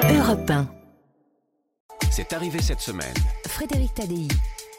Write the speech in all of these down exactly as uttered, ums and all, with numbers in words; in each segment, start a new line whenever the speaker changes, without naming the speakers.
Europe un.
C'est arrivé cette semaine.
Frédéric Tadei.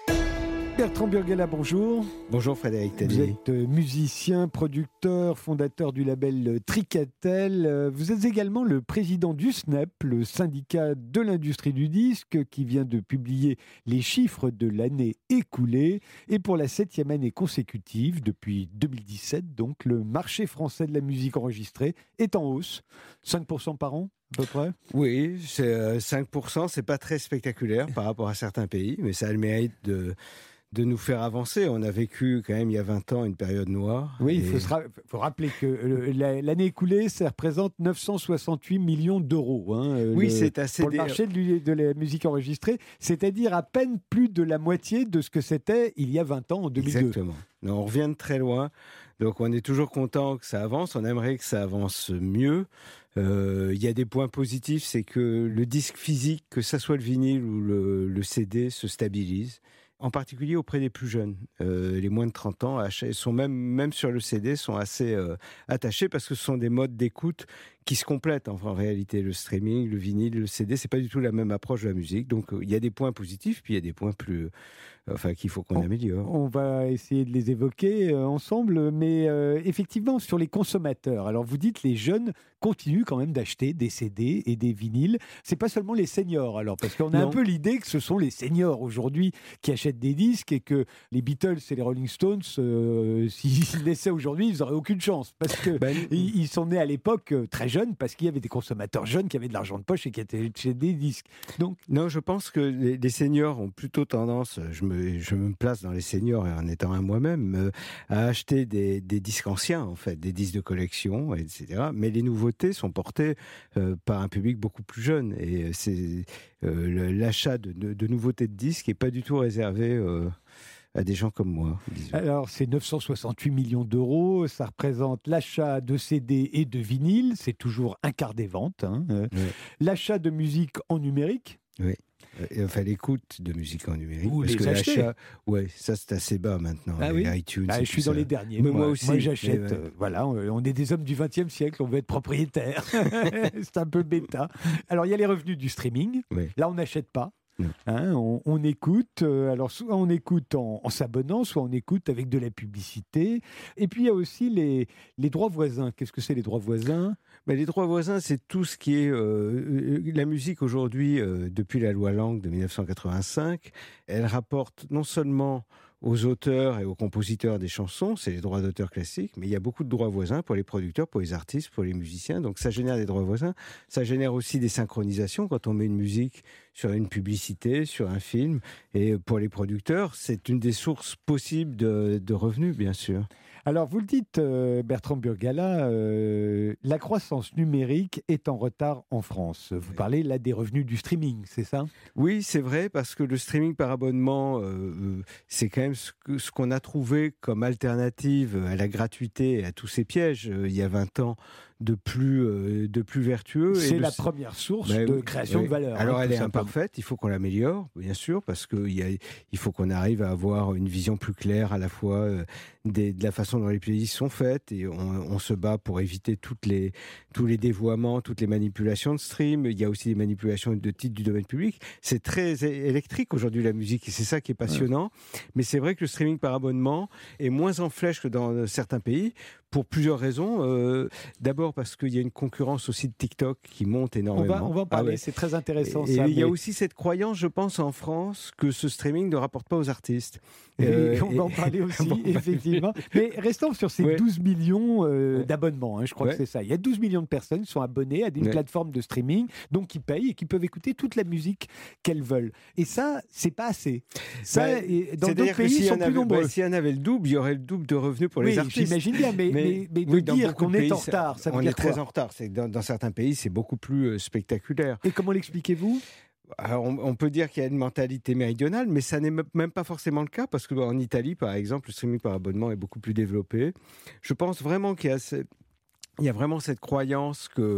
Bertrand Burgala, bonjour.
Bonjour Frédéric Tadei.
Vous êtes musicien, producteur, fondateur du label Tricatel. Vous êtes également le président du S N E P, le syndicat de l'industrie du disque, qui vient de publier les chiffres de l'année écoulée. Et pour la septième année consécutive, depuis deux mille dix-sept, donc, le marché français de la musique enregistrée est en hausse. cinq pour cent par an à peu près.
Oui, c'est euh, cinq pour cent, c'est pas très spectaculaire par rapport à certains pays, mais ça a le mérite de... de nous faire avancer. On a vécu quand même il y a vingt ans une période noire.
Oui,
et...
il faut, se ra- faut rappeler que le, la, l'année écoulée, ça représente neuf cent soixante-huit millions d'euros. Hein,
oui,
le,
c'est assez...
Pour le marché de, de la musique enregistrée, c'est-à-dire à peine plus de la moitié de ce que c'était il y a vingt ans, en deux mille deux.
Exactement. Non, on revient de très loin. Donc on est toujours content que ça avance. On aimerait que ça avance mieux. Euh, il y a des points positifs, c'est que le disque physique, que ça soit le vinyle ou le, le C D, se stabilise. En particulier auprès des plus jeunes. Euh, les moins de trente ans sont même, même sur le C D, sont assez euh, attachés parce que ce sont des modes d'écoute qui se complètent. Enfin, en réalité, le streaming, le vinyle, le C D, c'est pas du tout la même approche de la musique. Donc, il y a des points positifs, puis il y a des points plus, enfin, qu'il faut qu'on
on,
améliore.
On va essayer de les évoquer euh, ensemble, mais euh, effectivement, sur les consommateurs. Alors, vous dites les jeunes continuent quand même d'acheter des C D et des vinyles. C'est pas seulement les seniors, alors, parce qu'on a non. un peu l'idée que ce sont les seniors aujourd'hui qui achètent des disques et que les Beatles et les Rolling Stones, euh, s'ils laissaient aujourd'hui, ils n'auraient aucune chance, parce que ben, ils, ils sont nés à l'époque euh, très jeunes, parce qu'il y avait des consommateurs jeunes qui avaient de l'argent de poche et qui achetaient des disques. Donc,
non, je pense que les, les seniors ont plutôt tendance, je me, je me place dans les seniors en étant un moi-même, euh, à acheter des, des disques anciens, en fait, des disques de collection, et cetera. Mais les nouveautés sont portées euh, par un public beaucoup plus jeune. Et c'est euh, l'achat de, de, de nouveautés de disques n'est pas du tout réservé euh, à des gens comme moi. Disons.
Alors, c'est neuf cent soixante-huit millions d'euros. Ça représente l'achat de C D et de vinyle. C'est toujours un quart des ventes. Hein. Euh, oui. L'achat de musique en numérique.
Oui. Enfin, l'écoute de musique en numérique.
Ou
parce
les
que
acheter.
l'achat, ouais, ça c'est assez bas maintenant.
Ah
les
oui
iTunes.
bah, je suis dans
ça.
les derniers.
Mais
moi,
moi aussi.
Moi, j'achète.
Ouais.
Euh, voilà, on est des hommes du vingtième siècle. On veut être propriétaire. C'est un peu bêta. Alors, il y a les revenus du streaming.
Oui.
Là, on n'achète pas. Hein, on, on écoute, euh, alors soit on écoute en, en s'abonnant, soit on écoute avec de la publicité. Et puis il y a aussi les, les droits voisins. Qu'est-ce que c'est les droits voisins ?
Ben, les droits voisins, c'est tout ce qui est euh, la musique aujourd'hui, euh, depuis la loi Lang de dix-neuf cent quatre-vingt-cinq, elle rapporte non seulement aux auteurs et aux compositeurs des chansons, c'est les droits d'auteur classiques, mais il y a beaucoup de droits voisins pour les producteurs, pour les artistes, pour les musiciens, donc ça génère des droits voisins. Ça génère aussi des synchronisations quand on met une musique sur une publicité, sur un film, et pour les producteurs, c'est une des sources possibles de, de revenus, bien sûr.
Alors, vous le dites, euh, Bertrand Burgala, euh, la croissance numérique est en retard en France. Vous oui. parlez là des revenus du streaming, c'est ça ?
Oui, c'est vrai, parce que le streaming par abonnement, euh, c'est quand même ce, que, ce qu'on a trouvé comme alternative à la gratuité et à tous ces pièges, euh, il y a vingt ans, de plus, euh, de plus vertueux.
C'est
et
la
le...
première source
ben,
de création
oui.
de valeur.
Alors,
hein,
elle est
simplement.
imparfaite, il faut qu'on l'améliore, bien sûr, parce qu'il y a, il faut qu'on arrive à avoir une vision plus claire à la fois euh, des, de la façon dont les playlists sont faites, et on, on se bat pour éviter toutes les, tous les dévoiements, toutes les manipulations de stream. Il y a aussi des manipulations de titres du domaine public. C'est très électrique aujourd'hui, la musique, et c'est ça qui est passionnant. Ouais. Mais c'est vrai que le streaming par abonnement est moins en flèche que dans certains pays, pour plusieurs raisons. Euh, d'abord parce qu'il y a une concurrence aussi de TikTok qui monte énormément.
On va, on va en parler, ah ouais. C'est très intéressant.
Et,
ça,
et il
mais...
y a aussi cette croyance, je pense, en France, que ce streaming ne rapporte pas aux artistes.
Et euh, on et... va en parler aussi, bon, effectivement. Mais restons sur ces ouais. douze millions euh, ouais. d'abonnements, hein, je crois ouais. que c'est ça. Il y a douze millions de personnes qui sont abonnées à une ouais. plateforme de streaming, donc qui payent et qui peuvent écouter toute la musique qu'elles veulent. Et ça, c'est pas assez. Ça,
bah,
et dans d'autres pays, ils sont plus
avait,
nombreux.
Bah, s'il y en avait le double, il y aurait le double de revenus pour
oui,
les artistes.
J'imagine bien, mais, mais, mais, mais de oui, dire qu'on est
pays,
en retard, ça veut
on
dire
est très
quoi ?
en retard. C'est que dans, dans certains pays, c'est beaucoup plus euh, spectaculaire.
Et comment l'expliquez-vous ?
Alors, on, on peut dire qu'il y a une mentalité méridionale, mais ça n'est même pas forcément le cas, parce qu'en Italie, par exemple, le streaming par abonnement est beaucoup plus développé. Je pense vraiment qu'il y a... Ce... Il y a vraiment cette croyance que,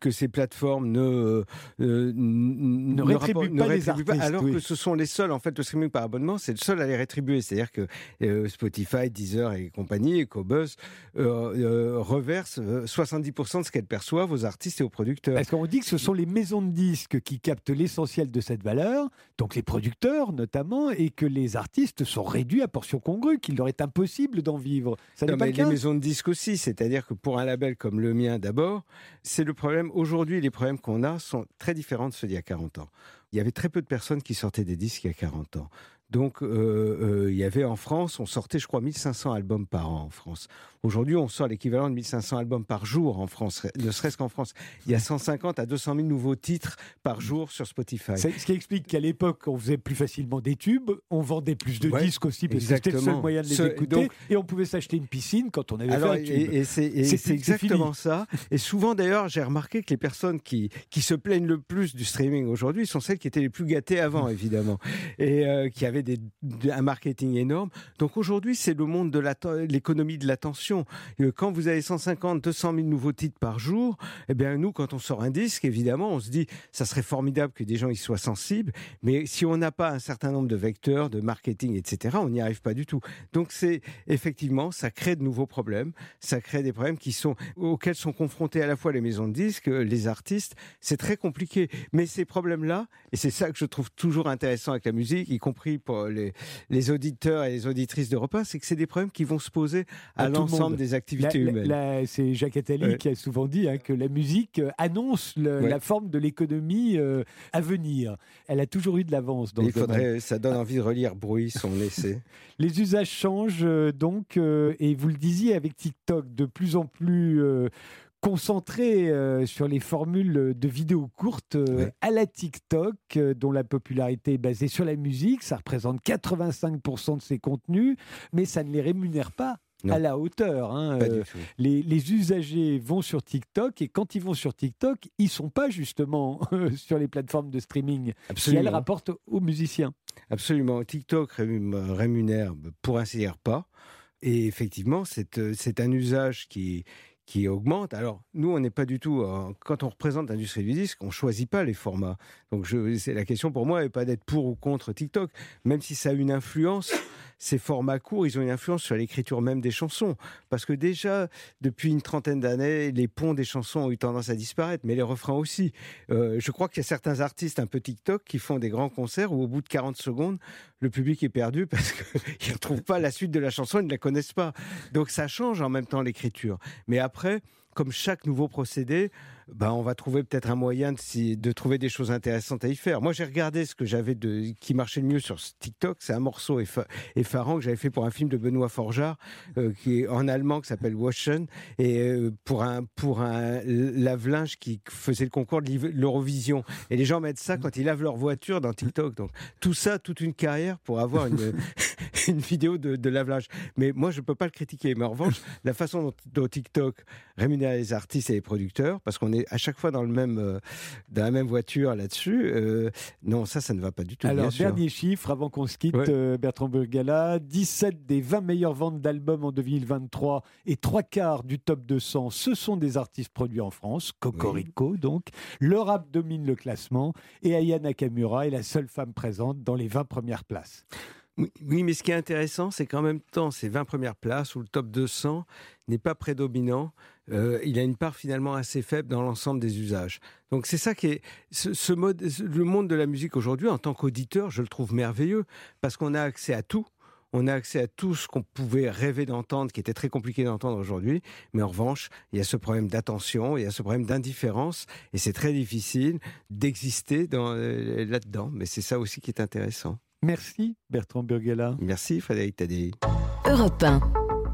que ces plateformes ne, euh,
ne, ne rétribuent rapport, pas, ne les artistes,
pas, alors
oui.
que ce sont les seuls, en fait, le streaming par abonnement, c'est le seul à les rétribuer. C'est-à-dire que euh, Spotify, Deezer et compagnie, et Qobuz euh, euh, reversent soixante-dix pour cent de ce qu'elles perçoivent aux artistes et aux producteurs.
Parce qu'on dit que ce sont les maisons de disques qui captent l'essentiel de cette valeur, donc les producteurs notamment, et que les artistes sont réduits à portion congrue, qu'il leur est impossible d'en vivre. Ça
non,
n'est pas
mais
le
les
cas
maisons de disques aussi, c'est-à-dire que pour un label comme le mien d'abord, c'est le problème. Aujourd'hui, les problèmes qu'on a sont très différents de ceux d'il y a quarante ans. Il y avait très peu de personnes qui sortaient des disques il y a quarante ans. Donc, euh, euh, il y avait en France, on sortait, je crois, mille cinq cents albums par an en France. Aujourd'hui, on sort l'équivalent de mille cinq cents albums par jour en France, ne serait-ce qu'en France. Il y a cent cinquante à deux cent mille nouveaux titres par jour sur Spotify.
C'est ce qui explique qu'à l'époque, on faisait plus facilement des tubes, on vendait plus de
ouais,
disques aussi, parce
exactement.
que c'était le seul moyen de les
Ce,
écouter,
donc,
et on pouvait s'acheter une piscine quand on avait
alors,
fait un tube.
Et, et c'est, et c'est, c'est exactement ça. Et souvent, d'ailleurs, j'ai remarqué que les personnes qui, qui se plaignent le plus du streaming aujourd'hui sont celles qui étaient les plus gâtées avant, évidemment, et euh, qui avaient des, un marketing énorme. Donc aujourd'hui, c'est le monde de l'économie de l'attention. Quand vous avez cent cinquante, deux cent mille nouveaux titres par jour, eh bien nous, quand on sort un disque, évidemment, on se dit, ça serait formidable que des gens y soient sensibles, mais si on n'a pas un certain nombre de vecteurs, de marketing, et cetera, on n'y arrive pas du tout. Donc c'est effectivement, ça crée de nouveaux problèmes, ça crée des problèmes qui sont, auxquels sont confrontés à la fois les maisons de disques, les artistes. C'est très compliqué. Mais ces problèmes-là, et c'est ça que je trouve toujours intéressant avec la musique, y compris pour les, les auditeurs et les auditrices d'Europe un, c'est que c'est des problèmes qui vont se poser à, à l'ensemble des activités
la,
humaines.
La, la, c'est Jacques Attali ouais. qui a souvent dit hein, que la musique annonce le, ouais. la forme de l'économie euh, à venir. Elle a toujours eu de l'avance dans
Il
le
faudrait,
domaine.
Ça donne envie de relire Bruit, son essai.
Les usages changent euh, donc, euh, et vous le disiez avec TikTok, de plus en plus... Euh, concentré euh, sur les formules de vidéos courtes euh, ouais. à la TikTok, euh, dont la popularité est basée sur la musique. Ça représente quatre-vingt-cinq pour cent de ses contenus, mais ça ne les rémunère pas non. à la hauteur. Hein.
Pas euh, du tout.
Les, les usagers vont sur TikTok, et quand ils vont sur TikTok, ils ne sont pas justement sur les plateformes de streaming Absolument. qui, elles, rapportent aux musiciens.
Absolument. TikTok rémunère, pour ainsi dire, pas. Et effectivement, c'est, c'est un usage qui... qui augmente. Alors, nous, on n'est pas du tout... Euh, quand on représente l'industrie du disque, on ne choisit pas les formats. Donc, je, c'est, la question pour moi n'est pas d'être pour ou contre TikTok, même si ça a une influence. Ces formats courts, ils ont une influence sur l'écriture même des chansons. Parce que déjà, depuis une trentaine d'années, les ponts des chansons ont eu tendance à disparaître, mais les refrains aussi. Euh, je crois qu'il y a certains artistes un peu TikTok qui font des grands concerts où au bout de quarante secondes, le public est perdu parce qu'ils ne retrouvent pas la suite de la chanson, ils ne la connaissent pas. Donc ça change en même temps l'écriture. Mais après, comme chaque nouveau procédé, ben on va trouver peut-être un moyen de, de trouver des choses intéressantes à y faire. Moi, j'ai regardé ce que j'avais de, qui marchait le mieux sur TikTok. C'est un morceau effa, effarant que j'avais fait pour un film de Benoît Forjard, euh, qui est en allemand, qui s'appelle Waschen, et euh, pour un pour un lave-linge qui faisait le concours de l'Eurovision. Et les gens mettent ça quand ils lavent leur voiture dans TikTok. Donc tout ça, toute une carrière pour avoir une une vidéo de, de lave-linge. Mais moi, je peux pas le critiquer. Mais en revanche, la façon dont, dont TikTok rémunère les artistes et les producteurs, parce qu'on est à chaque fois dans le même euh, dans la même voiture là-dessus. Euh, non, ça, ça ne va pas du tout.
Alors,
bien
dernier
sûr.
chiffre avant qu'on se quitte,
ouais.
euh, Bertrand Burgalat, dix-sept des vingt meilleures ventes d'albums en deux mille vingt-trois et trois quarts du top deux cents, ce sont des artistes produits en France. Cocorico, oui. donc. Le rap domine le classement et Aya Nakamura est la seule femme présente dans les vingt premières places.
Oui, mais ce qui est intéressant, c'est qu'en même temps, ces vingt premières places, ou le top deux cents, n'est pas prédominant. Euh, il a une part finalement assez faible dans l'ensemble des usages. Donc c'est ça qui est... Ce, ce mode, le monde de la musique aujourd'hui, en tant qu'auditeur, je le trouve merveilleux, parce qu'on a accès à tout. On a accès à tout ce qu'on pouvait rêver d'entendre, qui était très compliqué d'entendre aujourd'hui. Mais en revanche, il y a ce problème d'attention, il y a ce problème d'indifférence, et c'est très difficile d'exister dans, euh, là-dedans. Mais c'est ça aussi qui est intéressant.
Merci Bertrand Burgalat.
Merci Frédéric Tadei.
Europe un.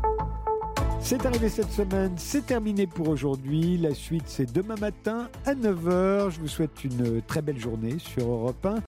C'est arrivé cette semaine, c'est terminé pour aujourd'hui. La suite, c'est demain matin à neuf heures. Je vous souhaite une très belle journée sur Europe un.